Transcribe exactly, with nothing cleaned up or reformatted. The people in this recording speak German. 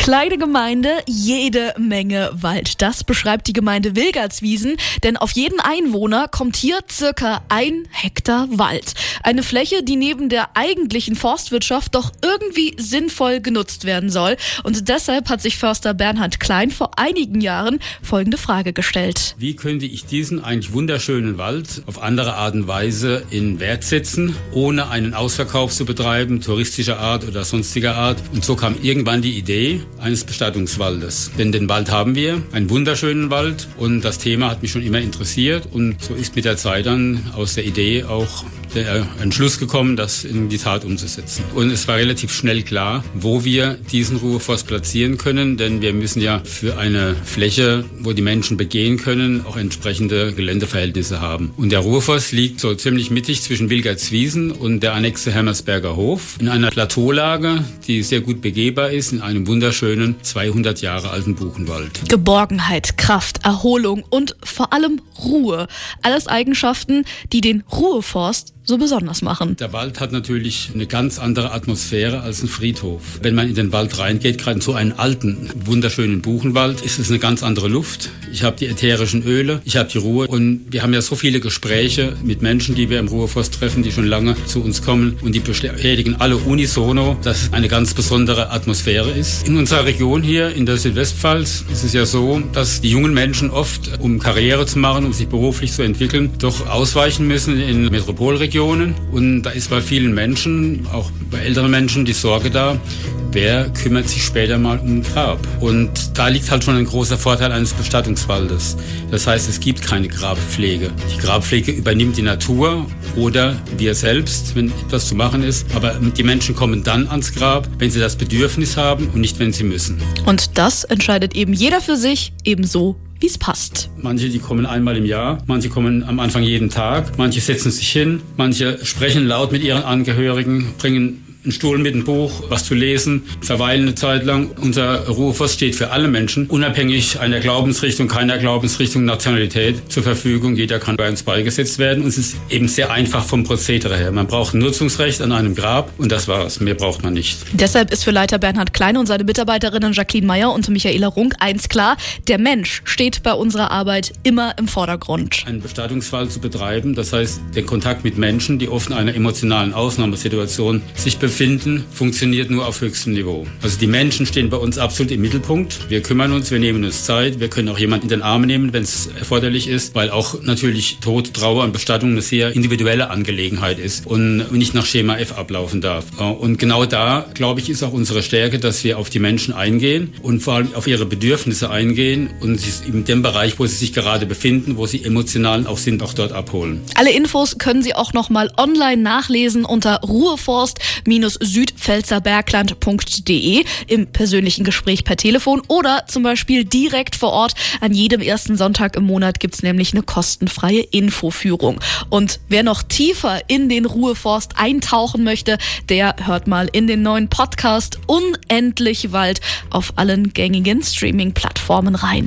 Kleine Gemeinde, jede Menge Wald. Das beschreibt die Gemeinde Wilgartswiesen, denn auf jeden Einwohner kommt hier circa ein Hektar Wald. Eine Fläche, die neben der eigentlichen Forstwirtschaft doch irgendwie sinnvoll genutzt werden soll. Und deshalb hat sich Förster Bernhard Klein vor einigen Jahren folgende Frage gestellt. Wie könnte ich diesen eigentlich wunderschönen Wald auf andere Art und Weise in Wert setzen, ohne einen Ausverkauf zu betreiben, touristischer Art oder sonstiger Art? Und so kam irgendwann die Idee eines Bestattungswaldes. Denn den Wald haben wir, einen wunderschönen Wald, und das Thema hat mich schon immer interessiert, und so ist mit der Zeit dann aus der Idee auch der Entschluss gekommen, das in die Tat umzusetzen. Und es war relativ schnell klar, wo wir diesen Ruheforst platzieren können, denn wir müssen ja für eine Fläche, wo die Menschen begehen können, auch entsprechende Geländeverhältnisse haben. Und der Ruheforst liegt so ziemlich mittig zwischen Wilgartswiesen und der Annexe Hermersberger Hof in einer Plateaulage, die sehr gut begehbar ist, in einem wunderschönen zweihundert Jahre alten Buchenwald. Geborgenheit, Kraft, Erholung und vor allem Ruhe. Alles Eigenschaften, die den Ruheforst so besonders machen. Der Wald hat natürlich eine ganz andere Atmosphäre als ein Friedhof. Wenn man in den Wald reingeht, gerade in so einen alten, wunderschönen Buchenwald, ist es eine ganz andere Luft. Ich habe die ätherischen Öle, ich habe die Ruhe, und wir haben ja so viele Gespräche mit Menschen, die wir im Ruheforst treffen, die schon lange zu uns kommen, und die bestätigen alle unisono, dass es eine ganz besondere Atmosphäre ist. In unserer Region hier in der Südwestpfalz ist es ja so, dass die jungen Menschen oft, um Karriere zu machen, um sich beruflich zu entwickeln, doch ausweichen müssen in Metropolregionen. Und da ist bei vielen Menschen, auch bei älteren Menschen, die Sorge da, wer kümmert sich später mal um ein Grab? Und da liegt halt schon ein großer Vorteil eines Bestattungswaldes. Das heißt, es gibt keine Grabpflege. Die Grabpflege übernimmt die Natur oder wir selbst, wenn etwas zu machen ist. Aber die Menschen kommen dann ans Grab, wenn sie das Bedürfnis haben und nicht, wenn sie müssen. Und das entscheidet eben jeder für sich, ebenso wie es passt. Manche, die kommen einmal im Jahr, manche kommen am Anfang jeden Tag, manche setzen sich hin, manche sprechen laut mit ihren Angehörigen, bringen einen Stuhl mit einem Buch, was zu lesen, verweilen eine Zeit lang. Unser Ruheforst steht für alle Menschen, unabhängig einer Glaubensrichtung, keiner Glaubensrichtung, Nationalität zur Verfügung. Jeder kann bei uns beigesetzt werden, und es ist eben sehr einfach vom Prozedere her. Man braucht ein Nutzungsrecht an einem Grab, und das war's. Mehr braucht man nicht. Deshalb ist für Leiter Bernhard Klein und seine Mitarbeiterinnen Jacqueline Meyer und Michaela Runk eins klar: Der Mensch steht bei unserer Arbeit immer im Vordergrund. Einen Bestattungswald zu betreiben, das heißt, den Kontakt mit Menschen, die oft in einer emotionalen Ausnahmesituation sich befinden, finden, funktioniert nur auf höchstem Niveau. Also die Menschen stehen bei uns absolut im Mittelpunkt. Wir kümmern uns, wir nehmen uns Zeit. Wir können auch jemanden in den Arm nehmen, wenn es erforderlich ist, weil auch natürlich Tod, Trauer und Bestattung eine sehr individuelle Angelegenheit ist und nicht nach Schema F ablaufen darf. Und genau da, glaube ich, ist auch unsere Stärke, dass wir auf die Menschen eingehen und vor allem auf ihre Bedürfnisse eingehen und sie in dem Bereich, wo sie sich gerade befinden, wo sie emotional auch sind, auch dort abholen. Alle Infos können Sie auch nochmal online nachlesen unter ruheforst südpfälzerbergland punkt de im persönlichen Gespräch per Telefon oder zum Beispiel direkt vor Ort. An jedem ersten Sonntag im Monat gibt es nämlich eine kostenfreie Infoführung. Und wer noch tiefer in den Ruheforst eintauchen möchte, der hört mal in den neuen Podcast Unendlich Wald auf allen gängigen Streaming-Plattformen rein.